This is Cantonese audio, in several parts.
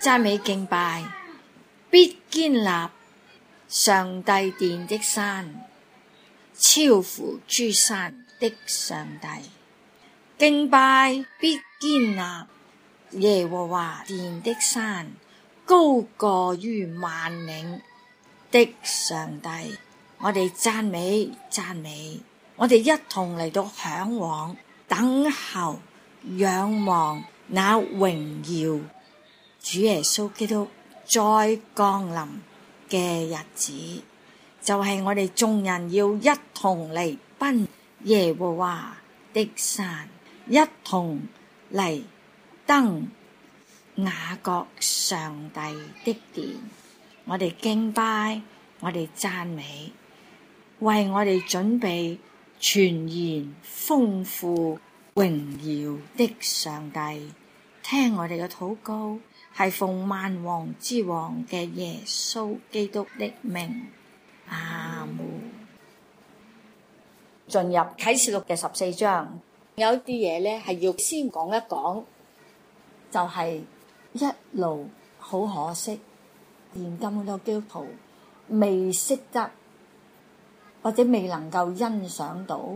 讚美敬拜，必堅立上帝殿的山，超乎諸山的上帝。敬拜必堅立耶和華殿的山，高過於萬嶺的上帝。我哋讚美讚美，我哋一同嚟到向往、等候、仰望那榮耀主耶穌基督再降臨嘅日子，就係我哋眾人要一同嚟奔耶和華的山，一同嚟登雅各上帝的殿。我哋敬拜，我哋讚美，為我哋準備全然豐富榮耀的上帝，聽我哋嘅禱告，係奉萬王之王嘅耶穌基督的名，阿門。進入啟示錄嘅14章，有啲嘢咧係要先講一講，就係一路好可惜，現今好多基督徒未識得或者未能夠欣賞到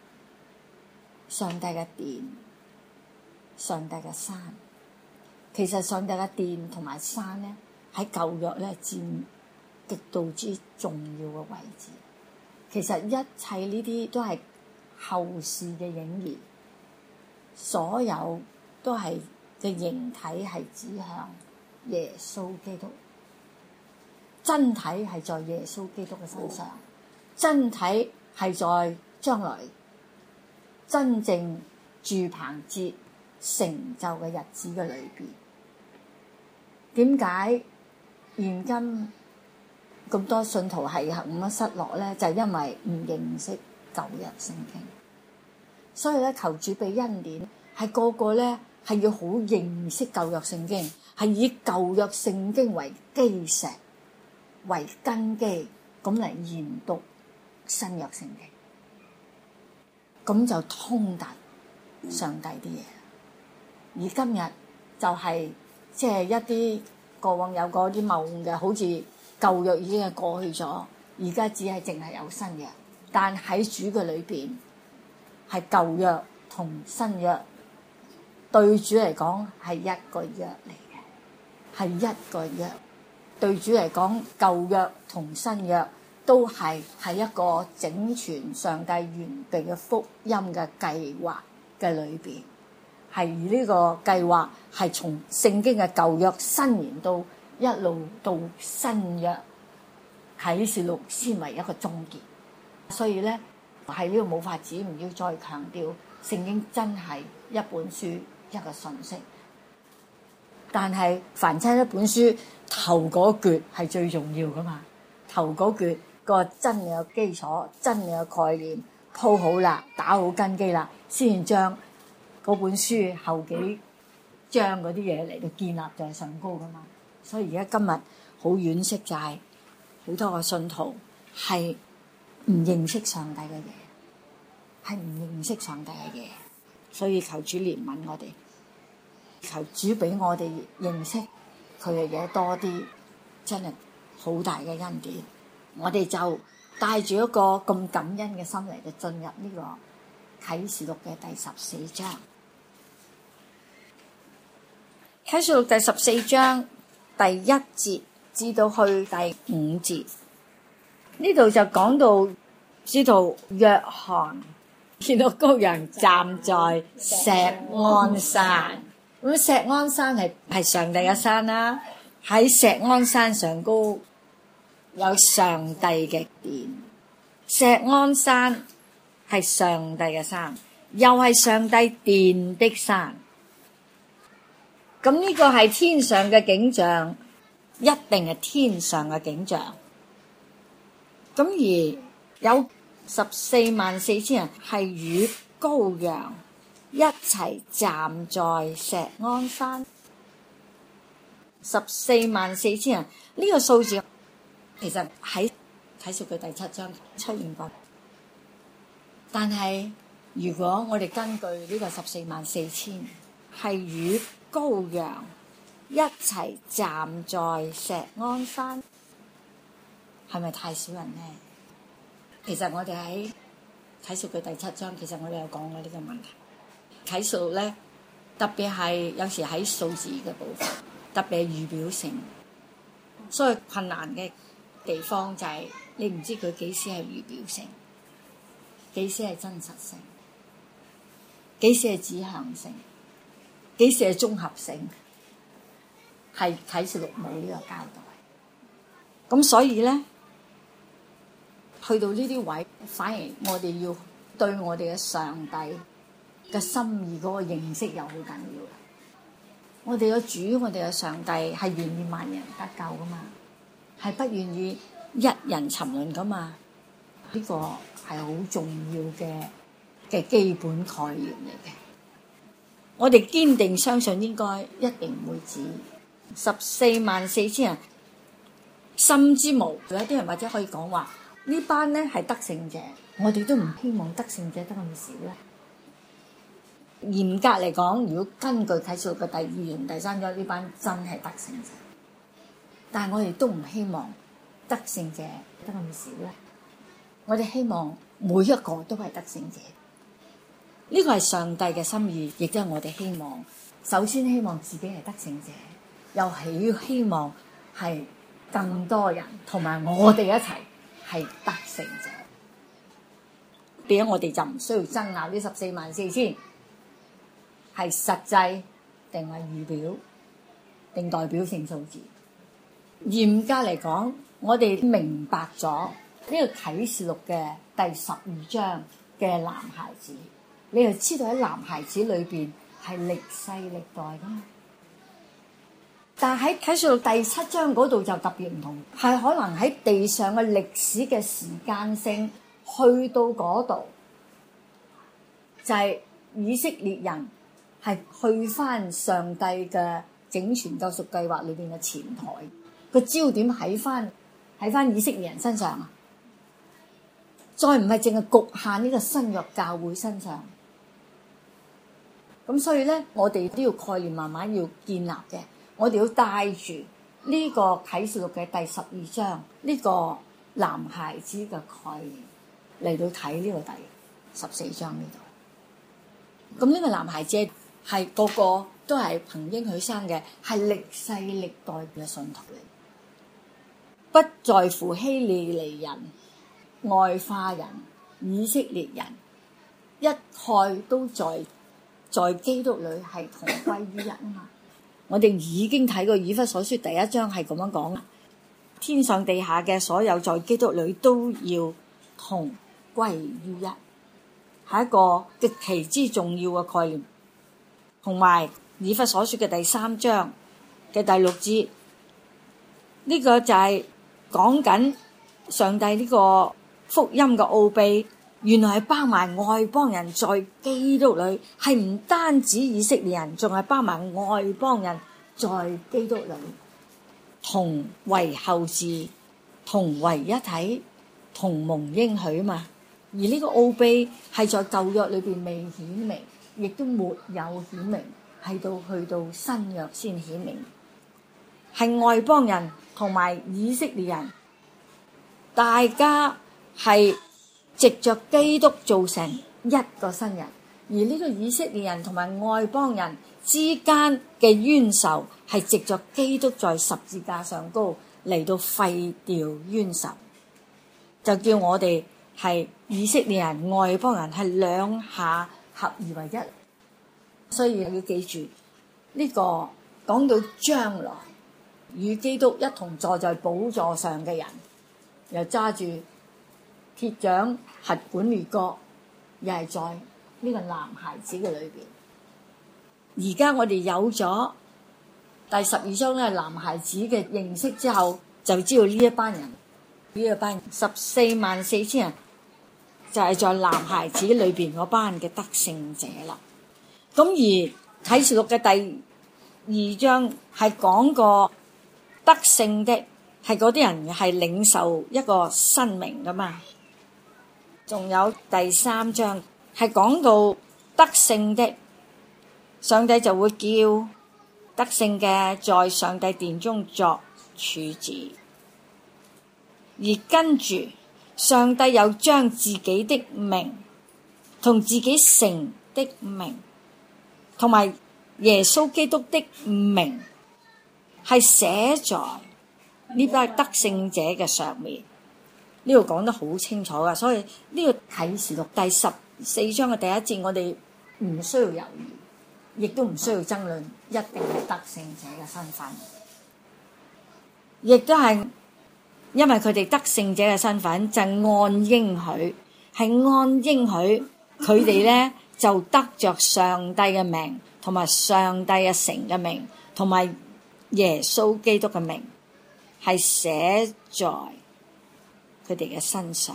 上帝嘅殿、上帝嘅山。其實上帝嘅殿同埋山咧，喺舊約咧佔極度之重要嘅位置。其實一切呢啲都係後世嘅影兒，所有都係嘅形體係指向耶穌基督，真體係在耶穌基督嘅身上，真體係在將來真正住棚節成就嘅日子嘅裏邊。點解現今咁多信徒係咁樣失落咧？就係因為唔認識舊約聖經。所以咧，求主俾恩典，係個個咧係要好認識舊約聖經，係以舊約聖經為基石、為根基，咁嚟研讀新約聖經，咁就通達上帝啲嘢。而今日就係即係一啲過往有過啲謬誤嘅，好似舊約已經係過去咗，而家只係淨係有新約。但喺主嘅裏邊，係舊約同新約對主嚟講係一個約嚟嘅，係一個約。對主嚟講，舊約同新約都係一個整全上帝完備嘅福音嘅計劃嘅裏邊。係呢個計劃係從聖經嘅舊約伸延到一路到新約啟示錄先為一個終結。所以咧喺呢度冇法子唔要再強調聖經真係一本書一個信息。但係凡親一本書頭嗰橛係最重要噶嘛，頭嗰橛個真理嘅基礎、真理嘅概念鋪好啦，打好根基啦，先將嗰本書後幾章嗰啲嘢嚟到建立在上高噶嘛。所以而家今日好惋惜就係好多個信徒係唔認識上帝嘅嘢，係唔認識上帝嘅嘢。所以求主憐憫我哋，求主俾我哋認識佢嘅嘢多啲，真係好大嘅恩典。我哋就帶住一個咁感恩嘅心嚟到進入呢個啟示錄嘅第14章。啟示錄第14章第1節至到去第5節，呢度就講到知道約翰見到羔羊站在錫安山。咁錫安山係上帝嘅山啦，喺錫安山上高有上帝嘅殿。錫安山係上帝嘅山，又係上帝殿的山。咁呢個係天上嘅景象，一定係天上嘅景象。咁而有144000人係與羔羊一齊站在錫安山。144000人呢個數字其實喺啟示錄第7章出現過，但係如果我哋根據呢個144000係與羔羊一齊站在錫安山，係咪太少人呢？其實我哋喺啟示錄嘅第7章，其實我哋有講過呢個問題。啟示錄咧，特別係有時喺數字嘅部分，特別係預表性，所以困難嘅地方就係你唔知佢幾時係預表性，幾時係真實性，幾時係指向性，幾時係綜合性，係啟示錄冇呢個交代。咁所以咧，去到呢啲位，反而我哋要對我哋嘅上帝嘅心意嗰個認識又好緊要。我哋嘅主，我哋嘅上帝係願意萬人得救噶嘛，係不願意一人沉淪噶嘛。呢個係好重要嘅基本概念嚟嘅。我哋堅定相信應該一定唔會止144000人，甚至無有啲人或者可以講話呢班咧係得勝者，我哋都唔希望得勝者得咁少咧。嚴格嚟講，如果根據啟示錄嘅第2章、第3章，呢班真係得勝者，但係我哋都唔希望得勝者得咁少咧。我哋希望每一個都係得勝者，呢個係上帝嘅心意，亦都係我哋希望。首先希望自己係得勝者，又希望係更多人同埋我哋一齊係得勝者。變咗我哋就唔需要爭拗呢144000係實際定係預表定代表性數字。嚴格嚟講，我哋明白咗呢個啟示錄嘅第12章嘅男孩子，你就知道喺男孩子裏邊係歷世歷代噶嘛。但係喺啟示錄第7章嗰度就特別唔同，係可能喺地上嘅歷史嘅時間性去到嗰度，就係以色列人係去翻上帝嘅整全救贖計劃裏邊嘅前台，個焦點喺翻以色列人身上啊，再唔係淨係局限呢個新約教會身上。咁所以咧，我哋呢個概念慢慢要建立嘅，我哋要帶住呢個啟示錄嘅第12章呢個男孩子嘅概念嚟到睇呢個第14章呢度。咁呢個男孩子係個個都係憑應許生嘅，係歷世歷代嘅信徒嚟，不在乎希利尼人、外化人、以色列人，一概都在基督裏係同歸於一啊嘛。我哋已經睇過以弗所書第1章係咁樣講啦，天上地下嘅所有在基督裏都要同歸於一，係一個極其之重要嘅概念。同埋以弗所書嘅第3章嘅第6節，呢個就係講緊上帝呢個福音嘅奧秘，原來係包埋外邦人在基督裏，係唔單止以色列人，仲係包埋外邦人在基督裏，同為後嗣，同為一體，同蒙應許嘛。而呢個奧秘係在舊約裏邊未顯明，亦都沒有顯明，係到去到新約先顯明，係外邦人同埋以色列人，大家係藉着基督造成一個新人。而呢個以色列人同埋外邦人之間嘅冤仇，係藉着基督在十字架上高嚟到廢掉冤仇，就叫我哋係以色列人、外邦人係兩下合而為一。所以要記住呢個講到將來與基督一同坐在寶座上嘅人，又揸住鐵杖轄管列國，又係在呢個男孩子嘅裏邊。而家我哋有咗第12章咧男孩子嘅認識之後，就知道呢一班人，呢一班144000人就係在男孩子裏邊嗰班嘅得勝者啦。咁而啟示錄嘅第2章係講過得勝的係嗰啲人係領受一個新名噶嘛。仲有第3章係講到得勝的，上帝就會叫得勝嘅在上帝殿中作柱子。而跟住上帝又將自己的名同自己成的名同埋耶穌基督的名係寫在呢班得勝者嘅上面。呢度講得好清楚噶，所以呢個啟示錄第14章嘅第一節，我哋唔需要猶豫，亦都唔需要爭論，一定係得勝者嘅身份，亦都係因為佢哋得勝者嘅身份就按應許，係按應許佢哋咧就得着上帝嘅名，同埋上帝嘅城嘅名，同埋耶穌基督嘅名，係寫在佢哋嘅身上。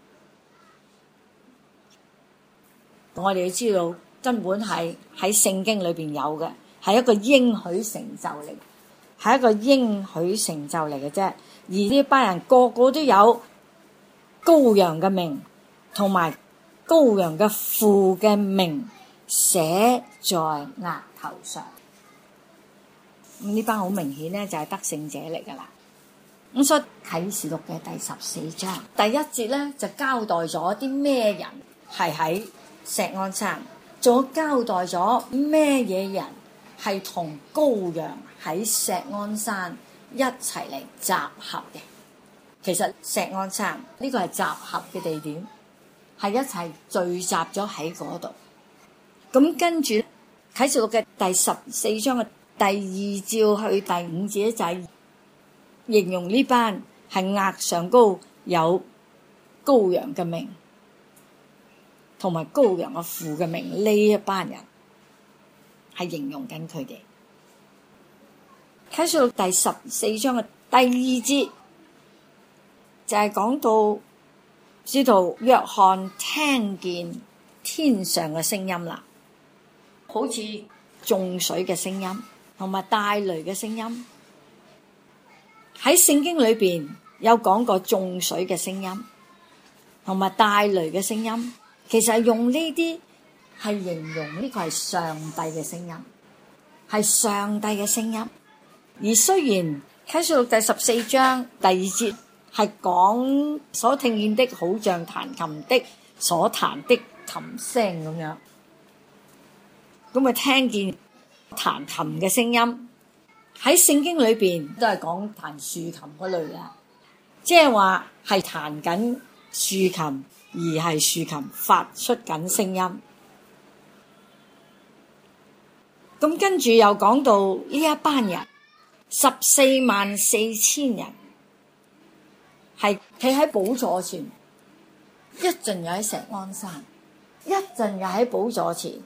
我哋要知道根本係喺聖經裏邊有嘅，係一個應許成就嚟，係一個應許成就嚟嘅啫。而呢班人個個都有羔羊嘅名，同埋羔羊嘅父嘅名寫在額頭上。咁呢班好明顯咧就係得勝者嚟噶啦。咁所以啟示錄嘅第14章第一節咧就交代咗啲咩人係喺錫安山，仲有交代咗咩嘢人係同羔羊喺錫安山一齊嚟集合嘅。其實錫安山呢個係集合嘅地點，係一齊聚集咗喺嗰度。咁跟住啟示錄嘅第14章嘅第2至去第5節就係形容呢班係額上高有羔羊嘅名，同埋羔羊嘅父嘅名，呢一班人係形容緊佢哋。啟示錄第14章嘅第2節就係講到使徒約翰聽見天上嘅聲音啦，好似眾水嘅聲音同埋大雷嘅聲音。喺聖經裏邊有講過眾水嘅聲音同埋大雷嘅聲音，其實係用呢啲係形容呢個係上帝嘅聲音，係上帝嘅聲音。而雖然啟示錄第14章第2節係講所聽見的好像彈琴的所彈的琴聲咁樣，咁咪聽見彈琴嘅聲音。喺聖經裏邊都係講彈豎琴嗰類啦，即係話係彈緊豎琴，而係豎琴發出緊聲音。咁跟住又講到呢一班人144000人係企喺寶座前，一陣又喺錫安山，一陣又喺寶座前。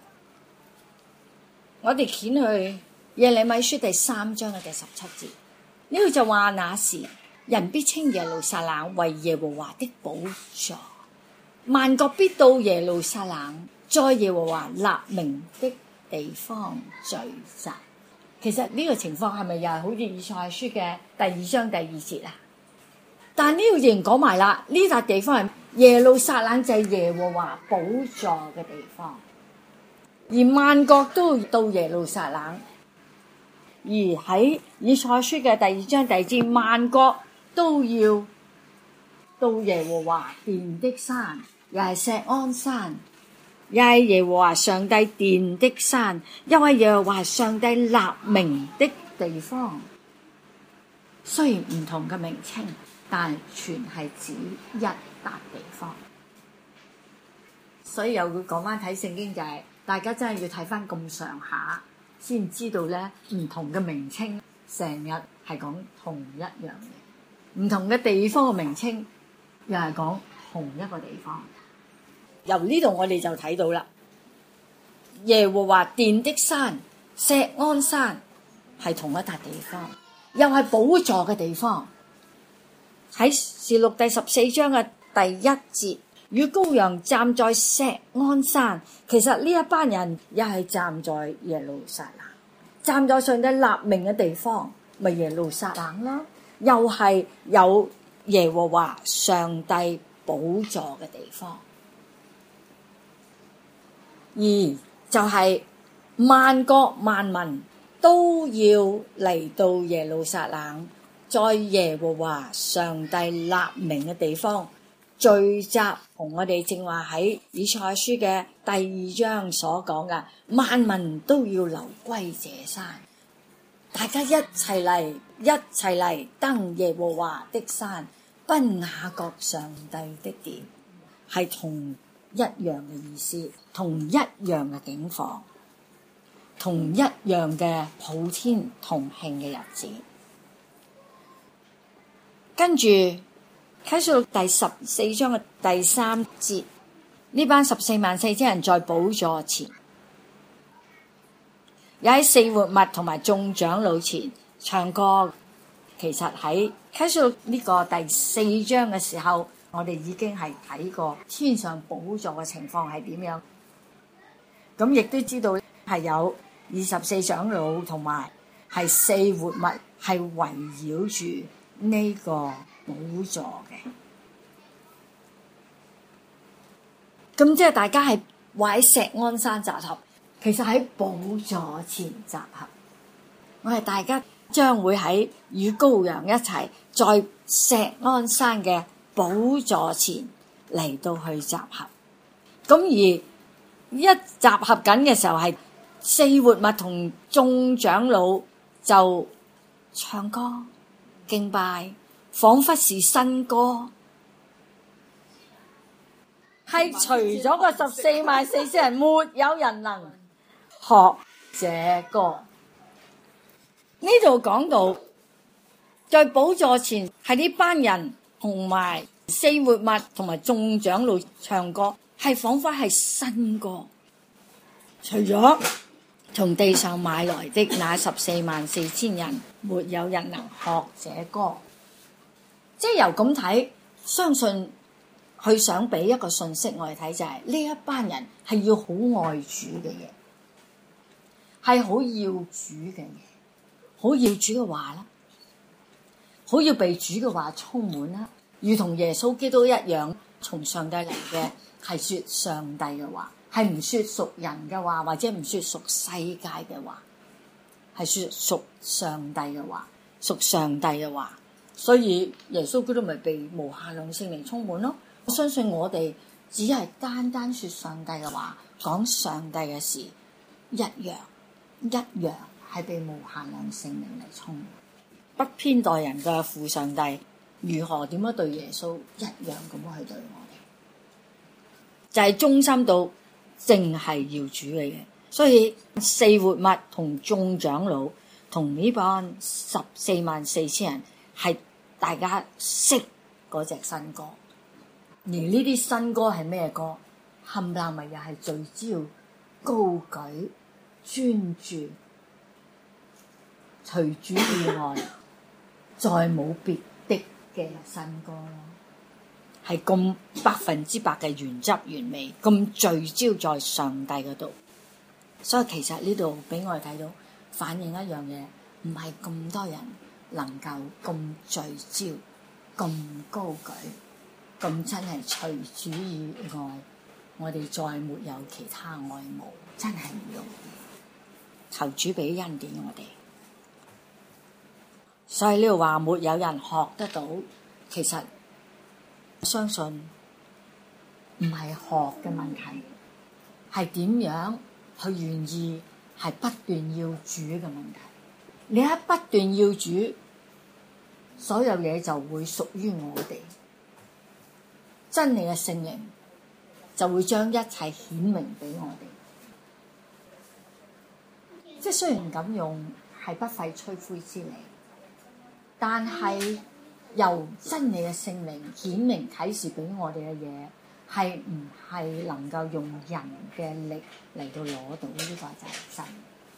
我哋掀去耶利米書第3章嘅第17節，呢度就話：那時人必稱耶路撒冷為耶和華的寶座，萬國必到耶路撒冷，在耶和華立名的地方聚集。其實呢個情況係咪又係好似以賽亞書嘅第2章第2節啊？但呢度仍然講埋啦，呢笪地方係耶路撒冷，就係耶和華寶座嘅地方，而萬國都到耶路撒冷。而喺以賽亞書嘅第2章第2節，萬國都要到耶和華殿的山，又係錫安山，又係耶和華上帝殿的山，又係耶和華上帝立名的地方。雖然唔同嘅名稱，但全係指一笪地方。所以又會講翻睇聖經，就係大家真係要睇翻咁上下，先知道咧唔同嘅名稱成日係講同一樣嘢，唔同嘅地方嘅名稱又係講同一個地方。由呢度我哋就睇到啦，耶和華殿的山錫安山係同一笪地方，又係寶座嘅地方。喺示錄第14章嘅第1節，與羔羊站在錫安山，其實呢一班人又係站在耶路撒冷，站在上帝立名嘅地方，咪耶路撒冷啦，又係有耶和華上帝寶座嘅地方。而就係萬國萬民都要嚟到耶路撒冷，在耶和華上帝立名嘅地方聚集，同我哋正話喺以賽亞書嘅第2章所講嘅，萬民都要流歸這山，大家一齊嚟登耶和華的山，奔雅各上帝的殿，係同一樣嘅意思，同一樣嘅境況，同一樣嘅普天同慶嘅日子。跟住啟示錄第14章嘅第3節，呢班144000人在寶座前，也喺4活物同埋眾長老前唱歌。其實喺啟示錄呢個第4章嘅時候，我哋已經係睇過天上寶座嘅情況係點樣，咁亦都知道係有24長老同埋係4活物係圍繞住呢個寶座嘅。咁即係大家係話喺錫安山集合，其實喺寶座前集合。我哋大家將會喺與羔羊一齊在錫安山嘅寶座前嚟到去集合。咁而一集合緊嘅時候，係4活物同眾長老就唱歌敬拜，仿佛是新歌，係除咗個144000人，沒有人能學這歌。呢度講到在寶座前係呢班人同埋4活物同埋眾長老唱歌，係仿佛係新歌。除咗從地上買來的那144000人，沒有人能學這歌。即係由咁睇，相信佢想俾一個信息我哋睇，就係呢一班人係要好愛主嘅嘢，係好要主嘅嘢，好要主嘅話啦，好要被主嘅話充滿啦，如同耶穌基督一樣，從上帝嚟嘅係說上帝嘅話，係唔說屬人嘅話，或者唔說屬世界嘅話，係說屬上帝嘅話，屬上帝嘅話。所以耶穌基督咪被無限量聖靈充滿咯。我相信我哋只係單單說上帝嘅話，講上帝嘅事，一樣係被無限量聖靈嚟充滿。不偏待人嘅父上帝如何點樣對耶穌，一樣咁樣去對我哋，就係忠心到淨係要主嘅嘢。所以4活物同眾長老同呢班144000人係大家識嗰隻新歌，而呢啲新歌係咩歌？冚唪唥咪又係聚焦、高舉、專注，除主以外再冇別的嘅新歌咯，係咁100%嘅原汁原味，咁聚焦在上帝嗰度。所以其實呢度俾我哋睇到反映一樣嘢，唔係咁多人能夠咁聚焦、咁高舉、咁真係除主以外，我哋再沒有其他愛慕，真係唔容易。求主俾恩典我哋。所以呢度話沒有人學得到，其實相信唔係學嘅問題，係點樣去願意係不斷要主嘅問題。你一不斷要主，所有嘢就會屬於我哋，真理嘅聖靈就會將一切顯明俾我哋。即係雖然咁用係不費吹灰之力，但係由真理嘅聖靈顯明啟示俾我哋嘅嘢，係唔係能夠用人嘅力嚟到攞到？呢個就係真。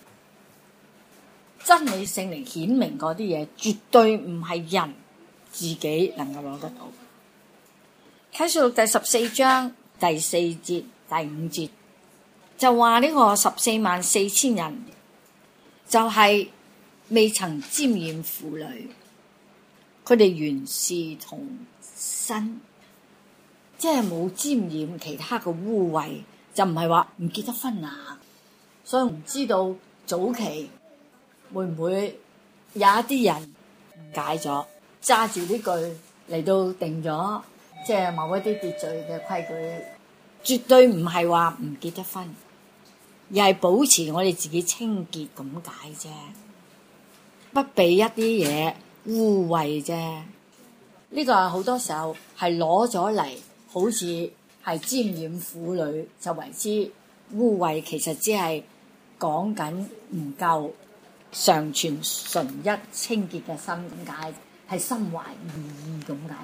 真理聖靈顯明嗰啲嘢，絕對唔係人自己能夠攞得到。啟示錄第14章第4節、第5節就話呢個144000人就係未曾沾染婦女，佢哋原是同身，即係冇沾染其他嘅污穢，就唔係話唔結得婚啊。所以唔知道早期會唔會有一啲人誤解咗，揸住呢句嚟到定咗，即係某一啲秩序嘅規矩，絕對唔係話唔結得婚，而係保持我哋自己清潔咁解啫，不被一啲嘢污穢啫。呢個係好多時候係攞咗嚟，好似係沾染婦女就為之污穢，其實只係講緊唔夠常存純一清潔嘅心咁解，係心懷二意咁解。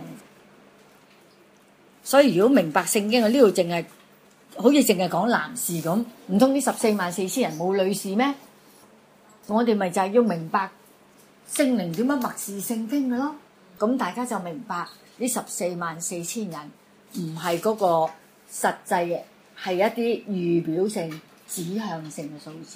所以如果明白聖經，呢度淨係好似淨係講男士咁，唔通呢144000人冇女士咩？我哋咪就係要明白聖靈點樣默示聖經嘅咯。咁大家就明白呢144000人唔係嗰個實際嘅，係一啲預表性、指向性嘅數字。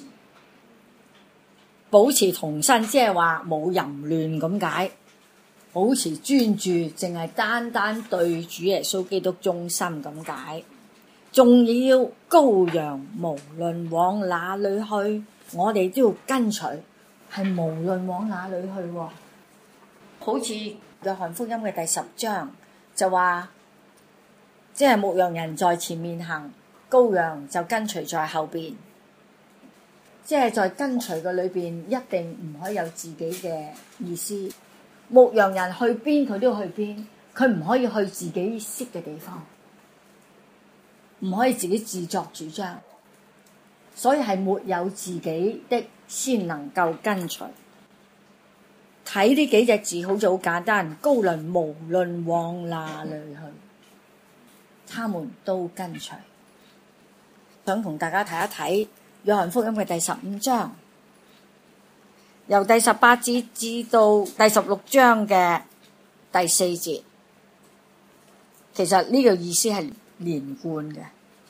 保持童身，即係話冇淫亂咁解。保持專注，淨係單單對主耶穌基督忠心咁解。仲要羔羊，無論往哪裏去，我哋都要跟隨，係無論往哪裏去喎。好似約翰福音嘅第10章就話，即係牧羊人在前面行，羔羊就跟隨在後邊。即係在跟隨嘅裏邊，一定唔可以有自己嘅意思。牧羊人去邊，佢都要去邊，佢唔可以去自己識嘅地方，唔可以自己自作主張。所以係沒有自己的，先能夠跟隨。睇呢幾隻字好似好簡單，羔羊無論往哪裏去，他們都跟隨。想同大家睇一睇約翰福音嘅第15章，由第18節至到第16章嘅第4節，其實呢個意思係連貫嘅。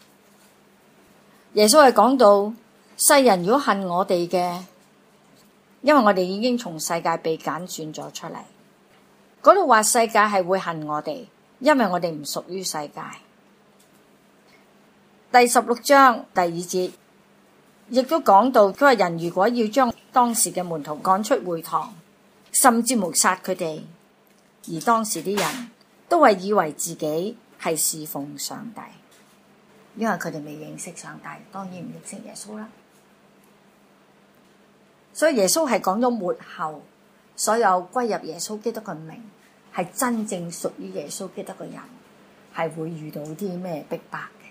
耶穌係講到世人如果恨我哋嘅，因為我哋已經從世界被揀選咗出嚟。嗰度話世界係會恨我哋，因為我哋唔屬於世界。第16章第2節亦都講到，佢話人如果要將當時嘅門徒趕出會堂，甚至謀殺佢哋，而當時啲人都係以為自己係侍奉上帝，因為佢哋未認識上帝，當然唔認識耶穌啦。所以耶穌係講咗末後所有歸入耶穌基督嘅名，係真正屬於耶穌基督嘅人，係會遇到啲咩逼迫嘅，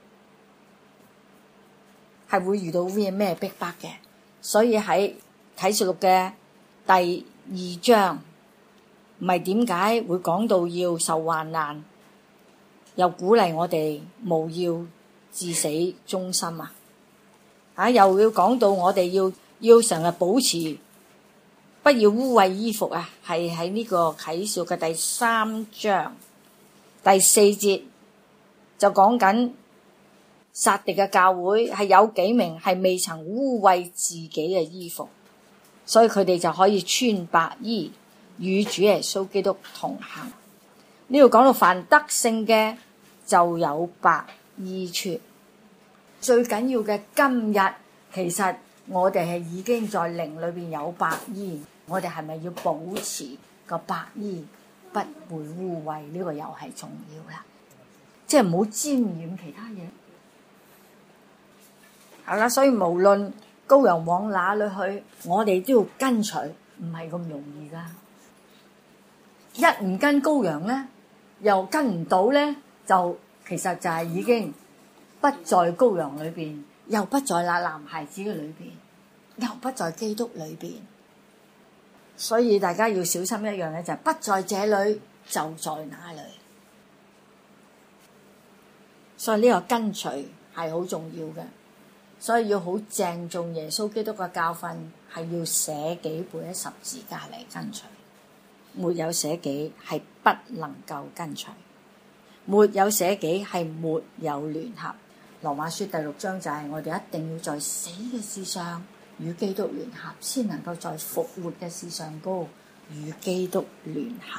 係會遇到啲咩逼迫嘅。所以喺啟示錄嘅第2章，唔係點解會講到要受患難，又鼓勵我哋務要至死忠心啊！又要講到我哋要成日保持，不要污穢衣服啊！係喺呢個啟示錄嘅第3章第4節就講緊撒狄嘅教會係有幾名係未曾污穢自己嘅衣服，所以佢哋就可以穿白衣與主耶穌基督同行。呢度講到凡得勝嘅就有白衣穿。最緊要嘅今日，其實我哋係已經在靈裏邊有白衣，我哋係咪要保持個白衣不會污穢？呢個又係重要啦，即係唔好沾染其他嘢。係啦，所以無論羔羊往哪裏去，我哋都要跟隨，唔係咁容易噶。一唔跟羔羊咧，又跟唔到咧，就其實就係已經不在羔羊裏邊，又不在那男孩子嘅裏邊，又不在基督裏邊。所以大家要小心一樣嘅就係不在這裏，就在那裏。所以呢個跟隨係好重要嘅。所以要好鄭重耶穌基督嘅教訓，係要捨己背喺十字架嚟跟隨。沒有捨己係不能夠跟隨，沒有捨己係沒有聯合。羅馬書第6章就係我哋一定要在死嘅事上與基督聯合，先能夠在復活嘅事上高與基督聯合。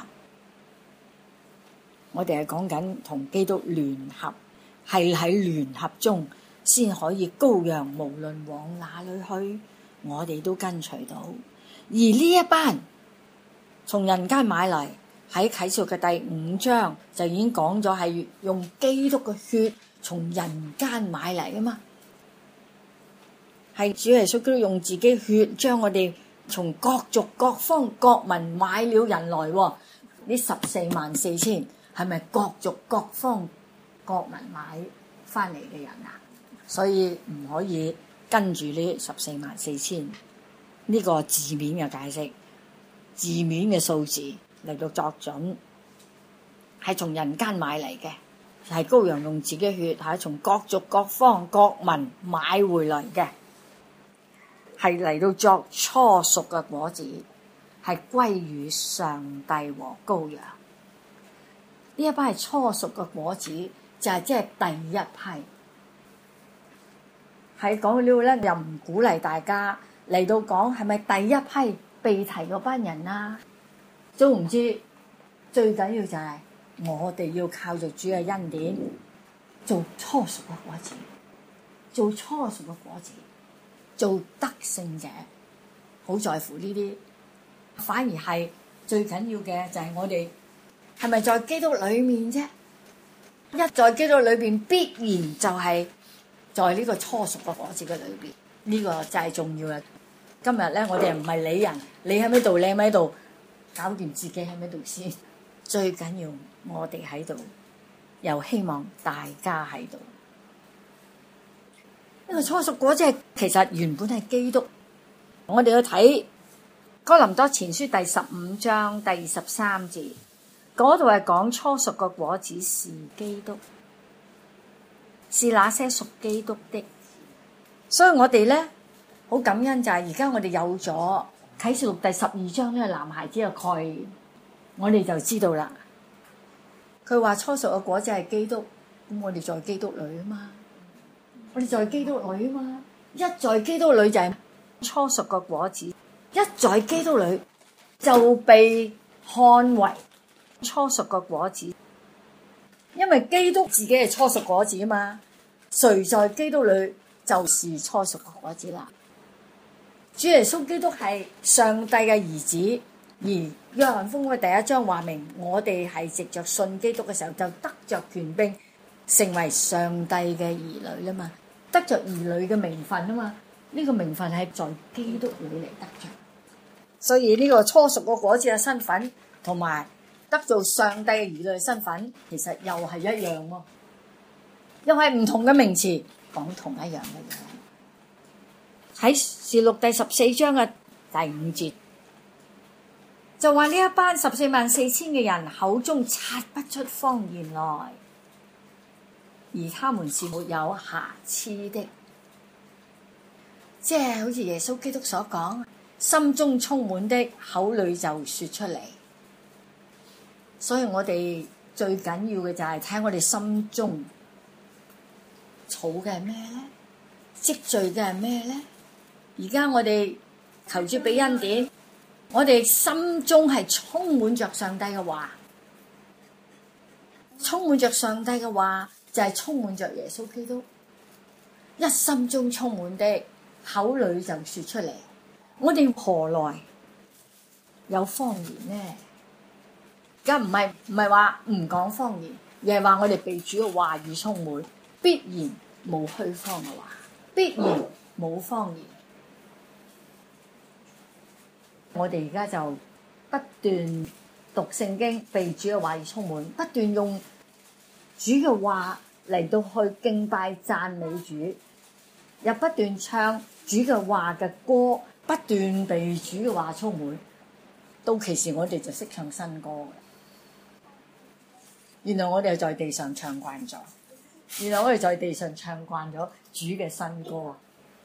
我哋係講緊同基督聯合，係喺聯合中先可以羔羊無論往哪裏去， 我哋都跟隨到。而呢一班從人間買嚟，喺啟示錄嘅第5章就已經講咗係用基督嘅血從人間買嚟啊嘛，係主耶穌基督用自己血將我哋從各族各方各民買了人來。呢144000係咪各族各方各民買翻嚟嘅人啊？所以唔可以跟住呢144000呢個字面嘅解釋，字面嘅數字嚟到作準，係從人間買嚟嘅，係羔羊用自己嘅血，係從各族各方各民買回來嘅，係嚟到作初熟嘅果子，係歸於上帝和羔羊。呢一班係初熟嘅果子，就係即係第一批。喺講到呢度咧，又唔鼓勵大家嚟到講係咪第一批被提嗰班人啊？都唔知，最緊要就係我哋要靠住主嘅恩典做初熟嘅果子，做初熟嘅果子，做得勝者。好在乎呢啲，反而係最緊要嘅就係我哋係咪在基督裏面啫？一在基督裏邊，必然就係在呢個初熟嘅果子嘅裏邊，呢個就係重要啦。今日咧，我哋唔係理人，你喺咩度，你喺咩度，搞掂自己喺咩度先。最緊要我哋喺度，又希望大家喺度。呢個初熟果子其實原本係基督。我哋去睇哥林多前書第15章第23節，嗰度係講初熟嘅果子是基督，是那些屬基督的。所以我哋咧好感恩，就係而家我哋有咗啟示錄第12章呢個男孩子嘅概念，我哋就知道啦。佢話初熟嘅果子係基督，咁我哋在基督裏啊嘛，我哋在基督裏啊嘛，一在基督裏就係初熟嘅果子，一在基督裏就被看為初熟嘅果子，因為基督自己係初熟果子啊嘛，誰在基督裏就是初熟嘅果子啦。主耶穌基督係上帝嘅兒子，而約翰福音嘅第1章話明，我哋係藉着信基督嘅時候就得着權柄，成為上帝嘅兒女啦嘛，得着兒女嘅名分啊嘛。呢個名分係在基督裏嚟得着，所以呢個初熟嘅果子嘅身份同埋得做上帝嘅兒女嘅身份，其實又係一樣喎，又係唔同嘅名詞，講同一樣嘅嘢。喺示錄第14章嘅第5節就話呢一班144000嘅人口中察不出謊言來，而他們是沒有瑕疵的。即係好似耶穌基督所講，心中充滿的口裏就說出嚟。所以我哋最緊要嘅就係睇我哋心中儲嘅係咩咧，積聚嘅係咩咧。而家我哋求主俾恩典，我哋心中係充滿着上帝嘅話，充滿着上帝嘅話就係充滿着耶穌基督。一心中充滿的口裏就說出嚟，我哋何來有謊言呢？而家唔係話唔講謊言，而係話我哋被主嘅話語充滿，必然冇虛謊嘅話，必然冇謊言。我哋而家就不斷讀聖經，被主嘅話語充滿，不斷用主嘅話嚟到去敬拜讚美主，又不斷唱主嘅話嘅歌，不斷被主嘅話充滿。到其時我哋就識唱新歌嘅。原來我哋在地上唱慣咗，原來我哋在地上唱慣咗主嘅新歌。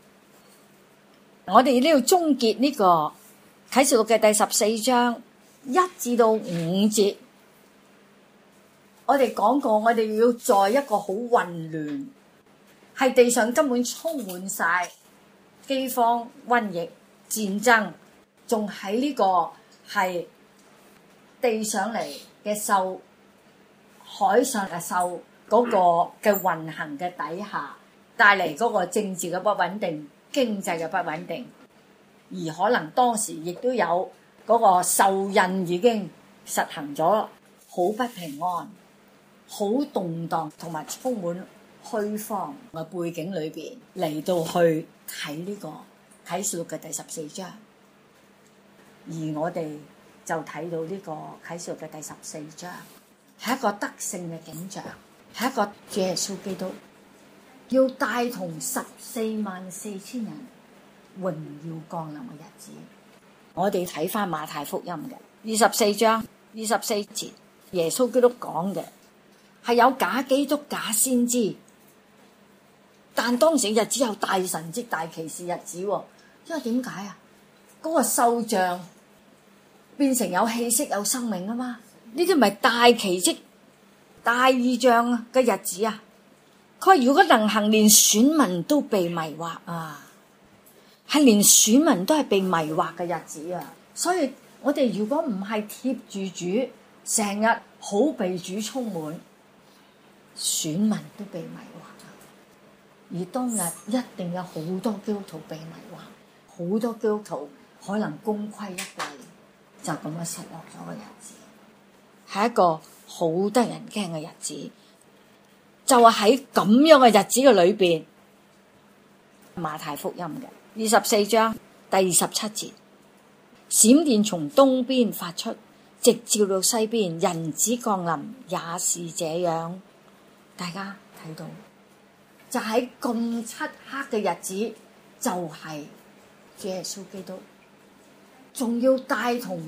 我哋呢度終結呢個啟示錄嘅第14章1至到5節，我哋講過，我哋要在一個好混亂，係地上根本充滿晒饑荒、瘟疫、戰爭，仲喺呢個係地上嚟嘅獸、海上嘅獸嗰個嘅運行嘅底下，帶嚟嗰個政治嘅不穩定、經濟嘅不穩定。 而可能當時亦都有嗰個受印已經實行咗，好不平安、好動盪同埋充滿虛荒嘅背景裏邊嚟到去睇呢個啟示錄嘅第14章，而我哋就睇到呢個啟示錄嘅第14章係一個得勝嘅景象，係一個主耶穌基督要帶同144000人榮耀降臨嘅日子。我哋睇翻馬太福音嘅24章24節，耶穌基督講嘅係有假基督、假先知，但當時日子有大神蹟、大奇事日子，因為點解啊？嗰個獸像變成有氣息、有生命啊嘛，呢啲咪大奇蹟、大異象嘅日子啊！佢話如果能行，連選民都被迷惑啊，係連選民都係被迷惑嘅日子啊！所以我哋如果唔係貼住主，成日好被主充滿，選民都被迷惑啊！而當日一定有好多基督徒被迷惑，好多基督徒可能功虧一簣，就咁樣失落咗個日子，係一個好得人驚嘅日子。就係喺咁樣嘅日子嘅裏邊，馬太福音嘅24章第27節，閃電從東邊發出，直照到西邊，人子降臨也是這樣。大家睇到，就喺咁漆黑嘅日子，就係主耶穌基督仲要帶同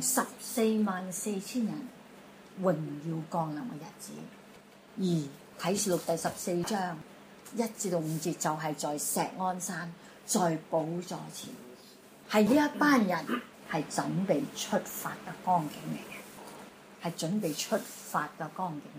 144000人榮耀降臨嘅日子。而啟示錄第14章1至5節就係在錫安山，在寶座前，係呢一班人係準備出發嘅光景嚟嘅，係準備出發嘅光景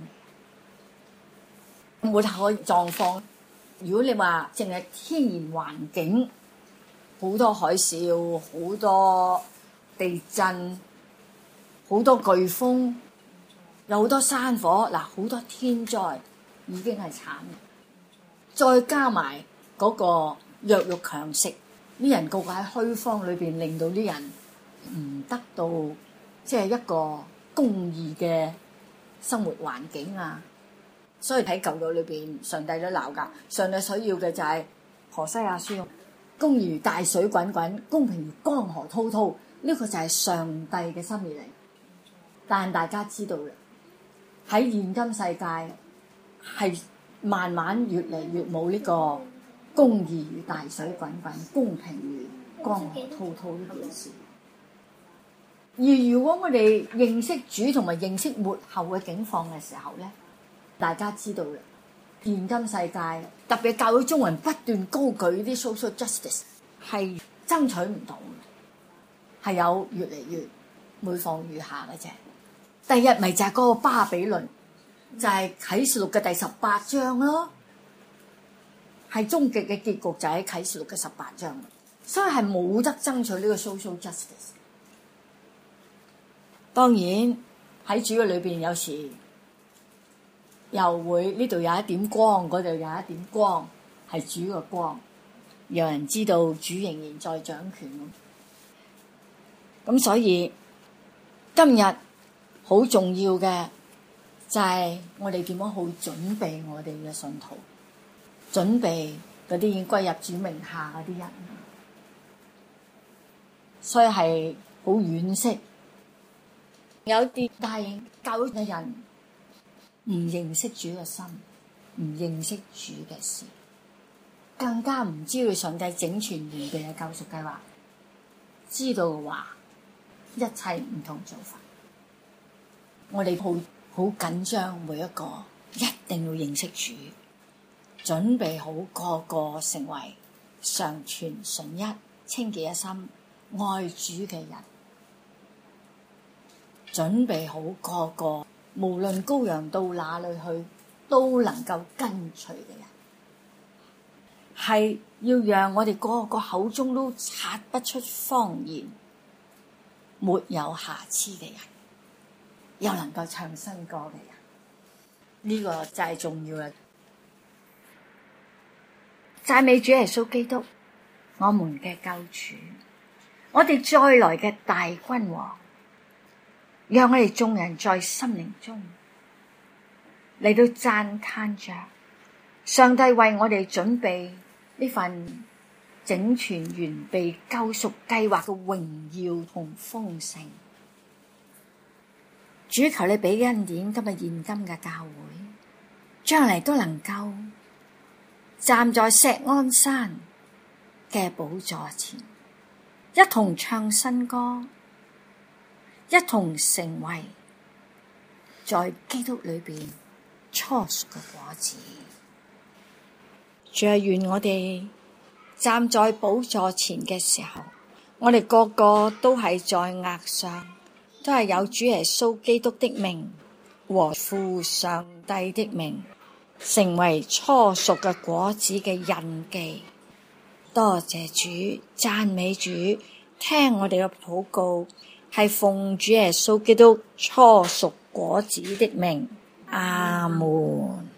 嚟嘅。末後嘅狀況，如果你話淨係天然環境，好多海嘯、好多地震、好多颶風，有好多山火，嗱，好多天災。已經係慘，再加埋嗰個弱肉強食，啲人個個喺虛荒裏邊，令到啲人唔得到即係一個公義嘅生活環境啊！所以喺舊約裏邊，上帝都鬧㗎。上帝所要嘅就係何西阿書，公義如大水滾滾，公平如江河滔滔。呢個就係上帝嘅心意嚟。但大家知道啦，喺現今世界，係慢慢越嚟越冇呢個公義如大水滾滾，公平如江河滔滔呢件事。而如果我哋認識主同埋認識末後嘅境況嘅時候咧，大家知道啦，現今世界特別教會中人不斷高舉啲 social justice， 係爭取唔到嘅，係有越嚟越每況愈下嘅啫。第一咪就係嗰個巴比倫。就係啟示錄嘅第18章咯，係終極嘅結局就喺啟示錄嘅18章，所以係冇得爭取呢個 social justice。當然喺主嘅裏邊，有時又會呢度有一點光，嗰度有一點光，係主嘅光，有人知道主仍然在掌權。咁所以今日好重要嘅。就係我哋點樣好準備我哋嘅信徒，準備嗰啲已經歸入主名下嗰啲人，所以係好惋惜。有啲大型教會嘅人唔認識主嘅心，唔認識主嘅事，更加唔知道上帝整全完備嘅救贖計劃。知道嘅話，一切唔同做法。我哋好緊張，每一個一定要認識主，準備好個個成為常存純一、清潔一心、愛主嘅人。準備好個個，無論羔羊到哪裏去，都能夠跟隨嘅人。係要讓我哋個個口中都察不出謊言，沒有瑕疵嘅人。又能夠唱新歌嘅人，呢個就係重要啦！讚美主耶穌基督，我們嘅救主， 我哋再來嘅大君王，讓我哋眾人在心靈中嚟到讚嘆着上帝為我哋準備呢份整全完備救贖計劃嘅榮耀同豐盛。主，求你俾恩典，今日現今嘅教會將來都能夠站在錫安山嘅寶座前，一同唱新歌，一同成為在基督裏邊初熟嘅果子。主啊，願我哋站在寶座前嘅時候，我哋個個都係在額上都係有主耶穌基督的名和父上帝的名，成為初熟嘅果子嘅印記。多謝主，讚美主，聽我哋嘅禱告，係奉主耶穌基督初熟果子的名，阿門。